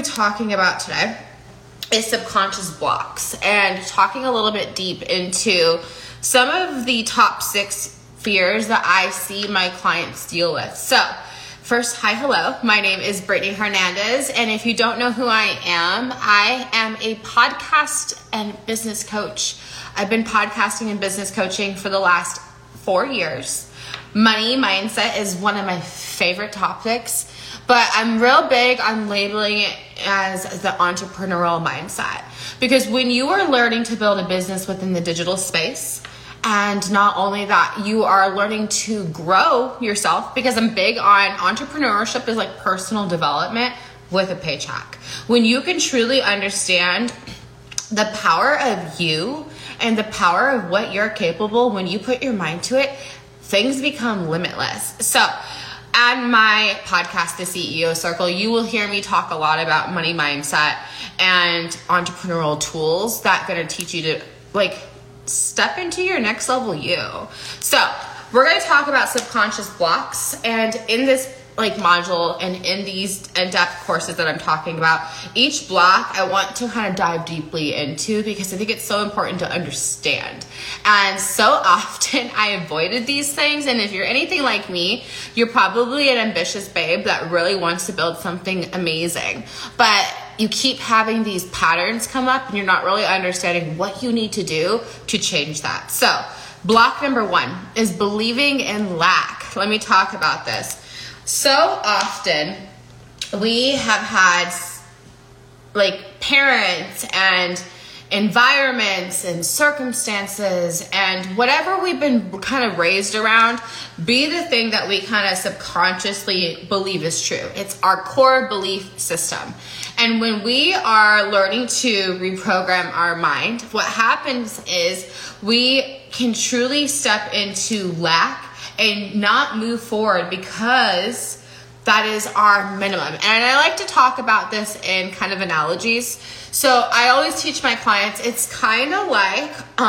talking about today is subconscious blocks, and talking a little bit deep into some of the top 6 fears that I see my clients deal with. So first, hello. My name is Brittany Hernandez, and if you don't know who I am a podcast and business coach. I've been podcasting and business coaching for the last 4 years. Money mindset is one of my favorite topics, but I'm real big on labeling it as the entrepreneurial mindset, because when you are learning to build a business within the digital space, and not only that, you are learning to grow yourself, because I'm big on entrepreneurship is like personal development with a paycheck. When you can truly understand the power of you and the power of what you're capable, when you put your mind to it, things become limitless. So on my podcast, The CEO Circle, you will hear me talk a lot about money mindset and entrepreneurial tools that are going to teach you to step into your next level you. So we're going to talk about subconscious blocks, and in this module and in these in-depth courses that I'm talking about, each block I want to kind of dive deeply into, because I think it's so important to understand. And so often I avoided these things, and if you're anything like me, you're probably an ambitious babe that really wants to build something amazing, but you keep having these patterns come up and you're not really understanding what you need to do to change that. So block number 1 is believing in lack. Let me talk about this. So often we have had parents and environments and circumstances and whatever we've been kind of raised around be the thing that we kind of subconsciously believe is true. It's our core belief system. And when we are learning to reprogram our mind, what happens is we can truly step into lack and not move forward, because that is our minimum. And I like to talk about this in kind of analogies. So I always teach my clients, it's kind of like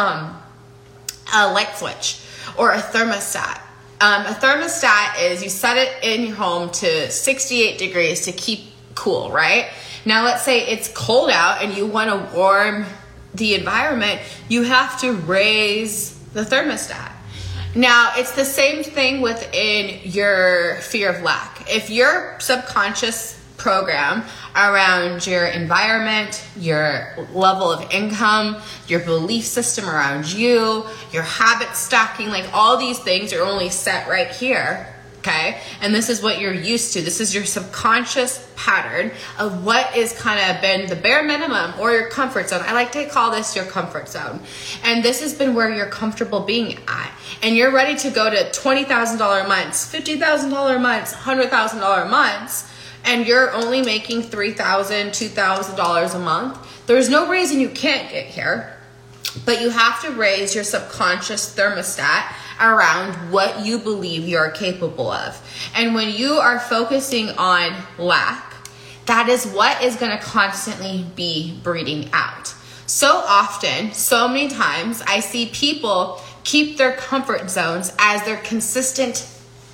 a light switch or a thermostat. A thermostat is you set it in your home to 68 degrees to keep cool, right? Now let's say it's cold out and you want to warm the environment, you have to raise the thermostat. Now, it's the same thing within your fear of lack. If your subconscious program around your environment, your level of income, your belief system around you, your habit stacking, all these things are only set right here, okay? And this is what you're used to. This is your subconscious pattern of what is kind of been the bare minimum or your comfort zone. I like to call this your comfort zone. And this has been where you're comfortable being at. And you're ready to go to $20,000 months, $50,000 months, $100,000 months, and you're only making $3,000, $2,000 a month. There's no reason you can't get here, but you have to raise your subconscious thermostat around what you believe you're capable of. And when you are focusing on lack, that is what is going to constantly be breeding out. So often, so many times, I see people keep their comfort zones as their consistent,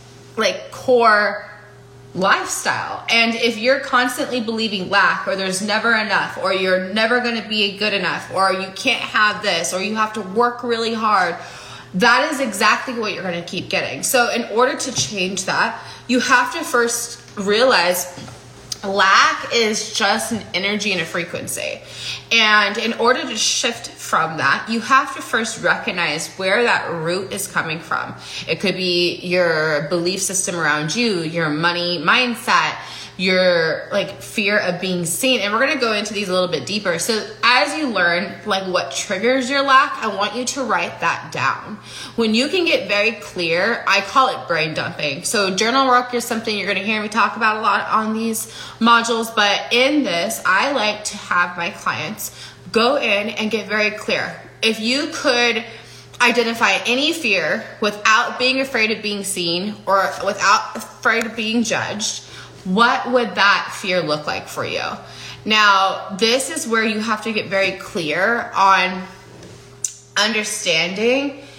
core lifestyle. And if you're constantly believing lack, or there's never enough, or you're never going to be good enough, or you can't have this, or you have to work really hard, that is exactly what you're going to keep getting. So in order to change that, you have to first realize lack is just an energy and a frequency. And in order to shift from that, you have to first recognize where that root is coming from. It could be your belief system around you, your money mindset, your fear of being seen. And we're going to go into these a little bit deeper. So as you learn what triggers your lack, I want you to write that down. When you can get very clear, I call it brain dumping. So journal work is something you're going to hear me talk about a lot on these modules. But in this, I like to have my clients go in and get very clear. If you could identify any fear without being afraid of being seen or without afraid of being judged, what would that fear look like for you? Now, this is where you have to get very clear on understanding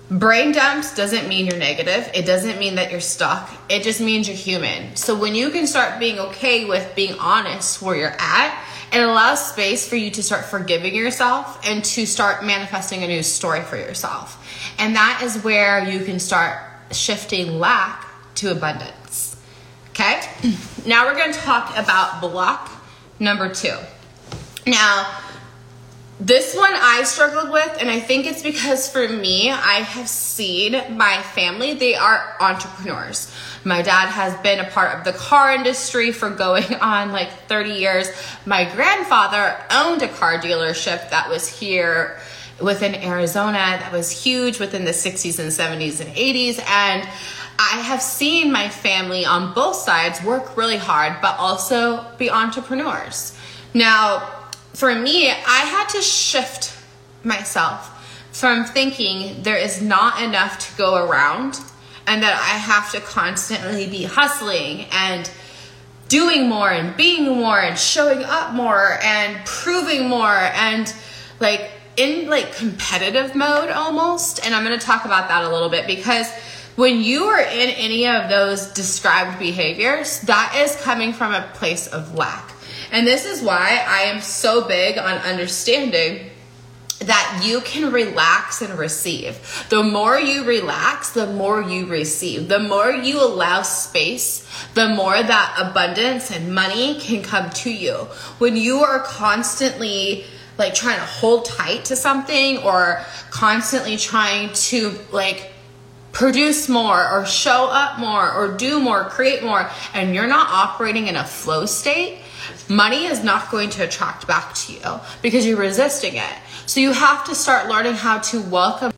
Brain dumps doesn't mean you're negative. It doesn't mean that you're stuck. It just means you're human. So when you can start being okay with being honest where you're at, it allows space for you to start forgiving yourself and to start manifesting a new story for yourself. And that is where you can start shifting lack to abundance. Okay? Now we're going to talk about block number 2. Now, this one I struggled with, and I think it's because for me, I have seen my family, they are entrepreneurs. My dad has been a part of the car industry for going on like 30 years. My grandfather owned a car dealership that was here within Arizona that was huge within the 60s and 70s and 80s. And I have seen my family on both sides work really hard, but also be entrepreneurs. Now, for me, I had to shift myself from thinking there is not enough to go around and that I have to constantly be hustling and doing more and being more and showing up more and proving more and like in like competitive mode almost. And I'm going to talk about that a little bit, because when you are in any of those described behaviors, that is coming from a place of lack. And this is why I am so big on understanding that you can relax and receive. The more you relax, the more you receive. The more you allow space, the more that abundance and money can come to you. When you are constantly like trying to hold tight to something or constantly trying to like produce more or show up more or do more, create more, and you're not operating in a flow state, money is not going to attract back to you because you're resisting it. So you have to start learning how to welcome,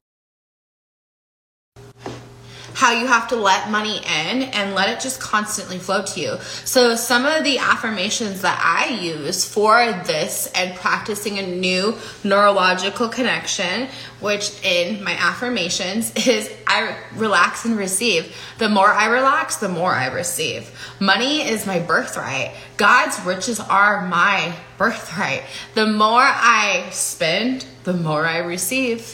how you have to let money in and let it just constantly flow to you. So some of the affirmations that I use for this and practicing a new neurological connection, which in my affirmations is I relax and receive. The more I relax, the more I receive. Money is my birthright. God's riches are my birthright. The more I spend, the more I receive.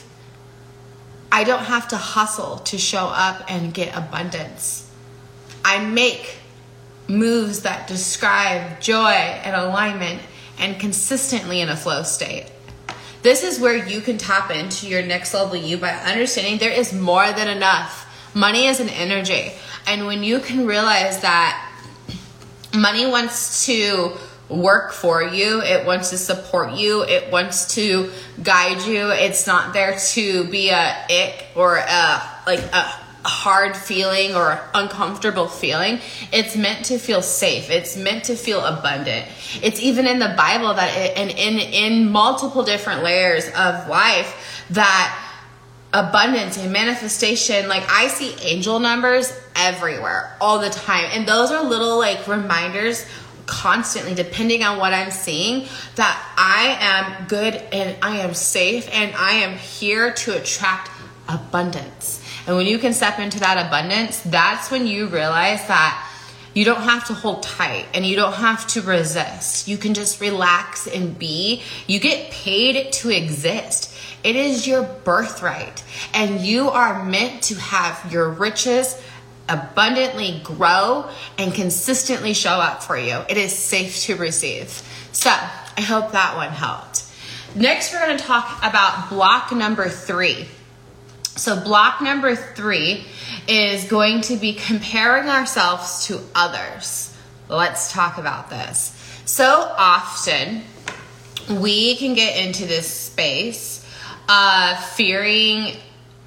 I don't have to hustle to show up and get abundance. I make moves that describe joy and alignment and consistently in a flow state. This is where you can tap into your next level you by understanding there is more than enough. Money is an energy. And when you can realize that money wants to work for you, it wants to support you, it wants to guide you, it's not there to be a ick or a hard feeling or uncomfortable feeling. It's meant to feel safe. It's meant to feel abundant. It's even in the Bible that in multiple different layers of life that abundance and manifestation, like I see angel numbers everywhere all the time, and those are little like reminders constantly, depending on what I'm seeing, that I am good and I am safe and I am here to attract abundance. And when you can step into that abundance, that's when you realize that you don't have to hold tight and you don't have to resist. You can just relax and be. You get paid to exist. It is your birthright, and you are meant to have your riches abundantly grow and consistently show up for you. It is safe to receive. So I hope that one helped. Next, we're going to talk about block number 3. So block number 3 is going to be comparing ourselves to others. Let's talk about this. So often we can get into this space of fearing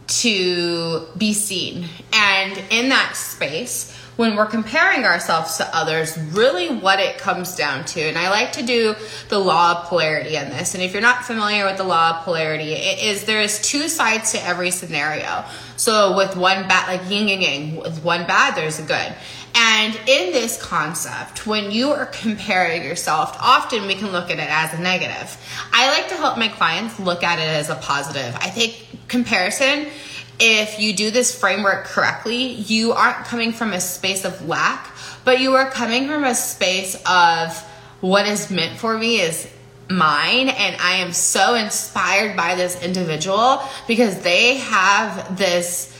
to be seen. And in that space, when we're comparing ourselves to others, really what it comes down to, and I like to do the law of polarity on this. And if you're not familiar with the law of polarity, there is 2 sides to every scenario. So with one bad, like yin and yang, with one bad, there's a good. And in this concept, when you are comparing yourself, often we can look at it as a negative. I like to help my clients look at it as a positive. I think comparison, if you do this framework correctly, you aren't coming from a space of lack, but you are coming from a space of what is meant for me is mine, and I am so inspired by this individual because they have this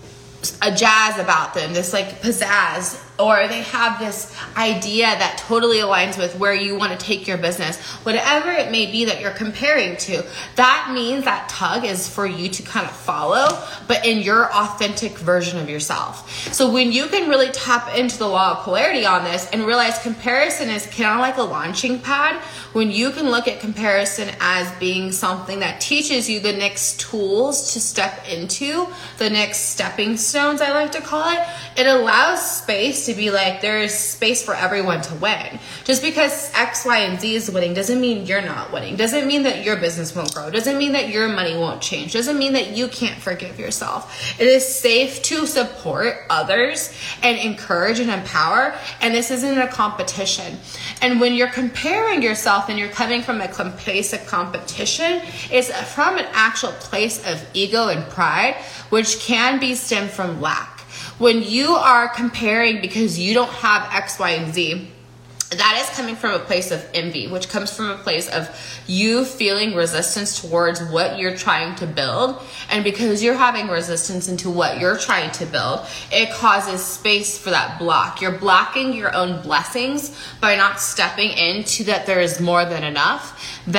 a jazz about them, this like pizzazz, or they have this idea that totally aligns with where you want to take your business, whatever it may be that you're comparing to. That means that tug is for you to kind of follow, but in your authentic version of yourself. So when you can really tap into the law of polarity on this and realize comparison is kind of like a launching pad, when you can look at comparison as being something that teaches you the next tools to step into, the next stepping stones, I like to call it, it allows space to be like, there is space for everyone to win. Just because X, Y, and Z is winning doesn't mean you're not winning. Doesn't mean that your business won't grow. Doesn't mean that your money won't change. Doesn't mean that you can't forgive yourself. It is safe to support others and encourage and empower. And this isn't a competition. And when you're comparing yourself and you're coming from a place of competition, it's from an actual place of ego and pride, which can be stemmed from lack. When you are comparing because you don't have X, Y, and Z, that is coming from a place of envy, which comes from a place of you feeling resistance towards what you're trying to build. And because you're having resistance into what you're trying to build, it causes space for that block. You're blocking your own blessings by not stepping into that there is more than enough,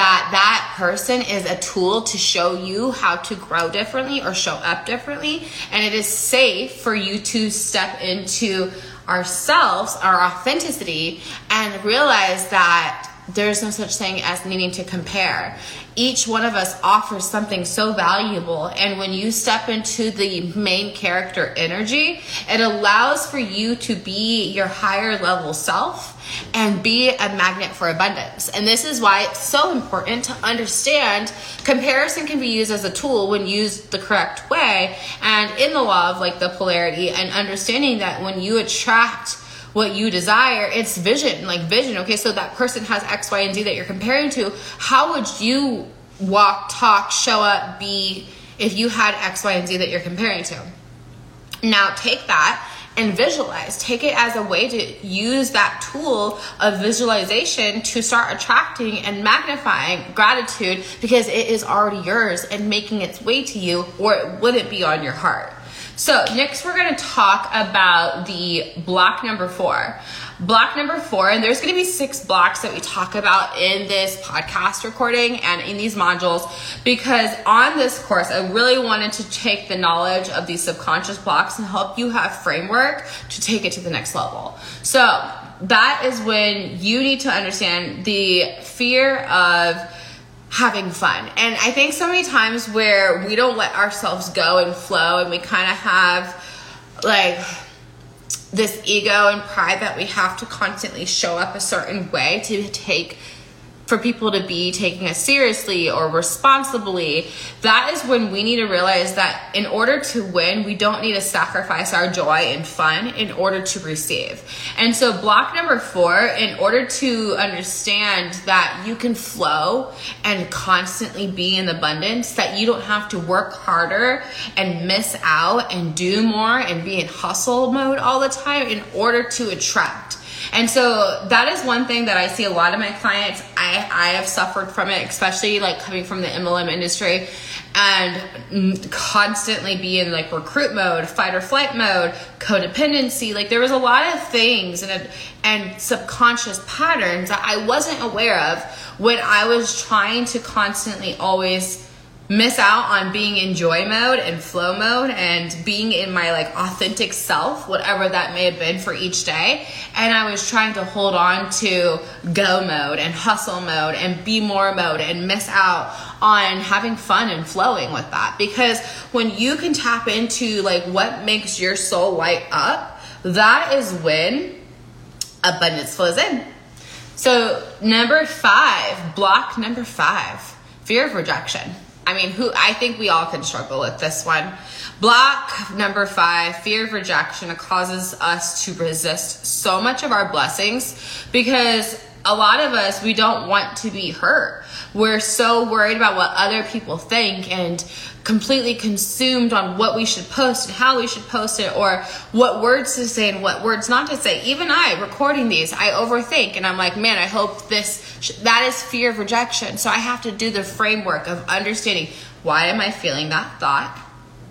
that person is a tool to show you how to grow differently or show up differently. And it is safe for you to step into ourselves, our authenticity, and realize that there's no such thing as needing to compare. Each one of us offers something so valuable, and when you step into the main character energy, it allows for you to be your higher level self and be a magnet for abundance. And this is why it's so important to understand comparison can be used as a tool when used the correct way, and in the law of like the polarity, and understanding that when you attract what you desire, it's vision, like vision. Okay, so that person has X, Y, and Z that you're comparing to. How would you walk, talk, show up, be if you had X, Y, and Z that you're comparing to? Now take that and visualize. Take it as a way to use that tool of visualization to start attracting and magnifying gratitude, because it is already yours and making its way to you, or it wouldn't be on your heart. So next we're going to talk about the block number 4. Block number 4, and there's going to be 6 blocks that we talk about in this podcast recording and in these modules, because on this course I really wanted to take the knowledge of these subconscious blocks and help you have framework to take it to the next level. So that is when you need to understand the fear of having fun. And I think so many times where we don't let ourselves go and flow, and we kind of have like this ego and pride that we have to constantly show up a certain way for people to be taking us seriously or responsibly. That is when we need to realize that in order to win, we don't need to sacrifice our joy and fun in order to receive. And so block number 4, in order to understand that you can flow and constantly be in abundance, that you don't have to work harder and miss out and do more and be in hustle mode all the time in order to attract. And so that is one thing that I see a lot of my clients, I have suffered from it, especially like coming from the MLM industry and constantly be in like recruit mode, fight or flight mode, codependency. Like there was a lot of things and subconscious patterns that I wasn't aware of when I was trying to constantly always miss out on being in joy mode and flow mode and being in my like authentic self, whatever that may have been for each day. And I was trying to hold on to go mode and hustle mode and be more mode and miss out on having fun and flowing with that. Because when you can tap into like what makes your soul light up, that is when abundance flows in. So number 5, block number 5, fear of rejection. I think we all can struggle with this one. Block number 5, fear of rejection, causes us to resist so much of our blessings because a lot of us, we don't want to be hurt. We're so worried about what other people think and completely consumed on what we should post and how we should post it, or what words to say and what words not to say. Even I, recording these, I overthink, and I'm like, man, I hope that is fear of rejection. So I have to do the framework of understanding, why am I feeling that thought?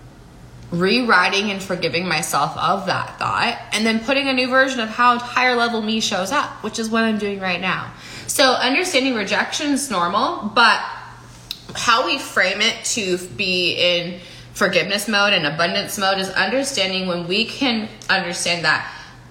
Rewriting and forgiving myself of that thought, and then putting a new version of how higher level me shows up, which is what I'm doing right now. So understanding rejection is normal, but how we frame it to be in forgiveness mode and abundance mode is understanding when we can understand that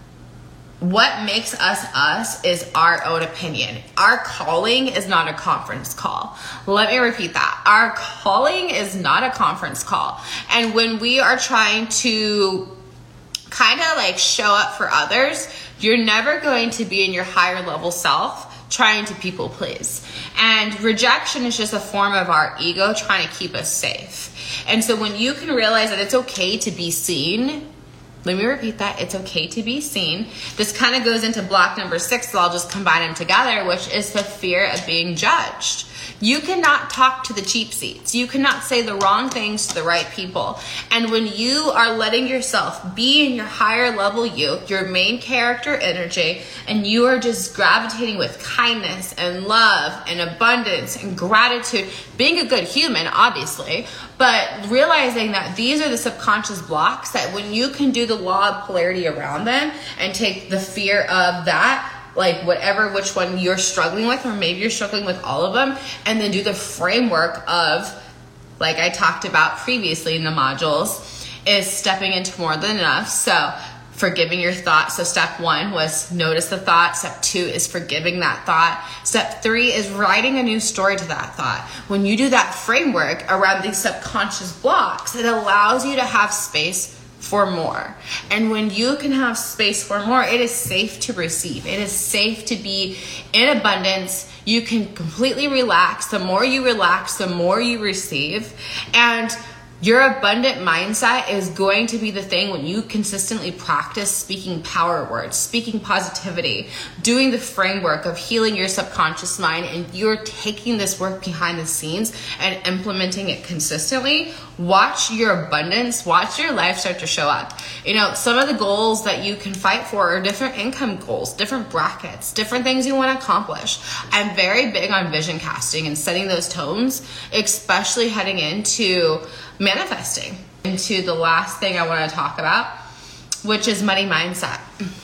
what makes us is our own opinion. Our calling is not a conference call. Let me repeat that. Our calling is not a conference call. And when we are trying to kind of like show up for others, you're never going to be in your higher level self trying to people please. And rejection is just a form of our ego trying to keep us safe. And so when you can realize that it's okay to be seen, let me repeat that. It's okay to be seen. This kind of goes into block number 6, so I'll just combine them together, which is the fear of being judged. You cannot talk to the cheap seats. You cannot say the wrong things to the right people. And when you are letting yourself be in your higher level you, your main character energy, and you are just gravitating with kindness and love and abundance and gratitude, being a good human, obviously, but realizing that these are the subconscious blocks that when you can do the law of polarity around them and take the fear of that, like which one you're struggling with, or maybe you're struggling with all of them, and then do the framework of, like I talked about previously in the modules, is stepping into more than enough. So forgiving your thoughts. So step 1 was notice the thought. Step 2 is forgiving that thought. Step 3 is writing a new story to that thought. When you do that framework around these subconscious blocks, it allows you to have space for more. And when you can have space for more, it is safe to receive. It is safe to be in abundance. You can completely relax. The more you relax, the more you receive. And your abundant mindset is going to be the thing when you consistently practice speaking power words, speaking positivity, doing the framework of healing your subconscious mind, and you're taking this work behind the scenes and implementing it consistently. Watch your abundance, watch your life start to show up. You know, some of the goals that you can fight for are different income goals, different brackets, different things you want to accomplish. I'm very big on vision casting and setting those tones, especially heading into manifesting. Into the last thing I want to talk about, which is money mindset.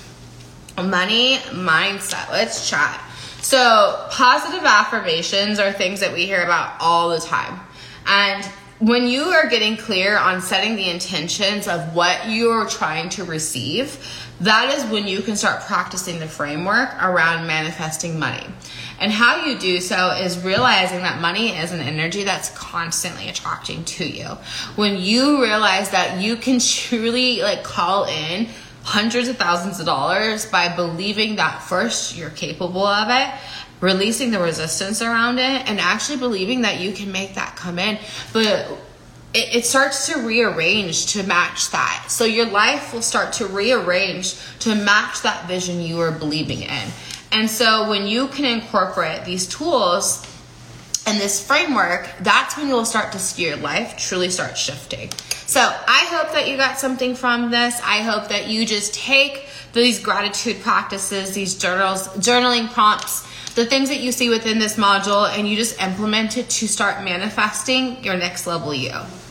Money mindset. Let's chat. So positive affirmations are things that we hear about all the time. And when you are getting clear on setting the intentions of what you're trying to receive, that is when you can start practicing the framework around manifesting money. And how you do so is realizing that money is an energy that's constantly attracting to you. When you realize that you can truly call in hundreds of thousands of dollars by believing that first you're capable of it, releasing the resistance around it, and actually believing that you can make that come in. But it starts to rearrange to match that. So your life will start to rearrange to match that vision you are believing in. And so when you can incorporate these tools and this framework, that's when you'll start to see your life truly start shifting. So I hope that you got something from this. I hope that you just take these gratitude practices, these journaling prompts, the things that you see within this module, and you just implement it to start manifesting your next level you.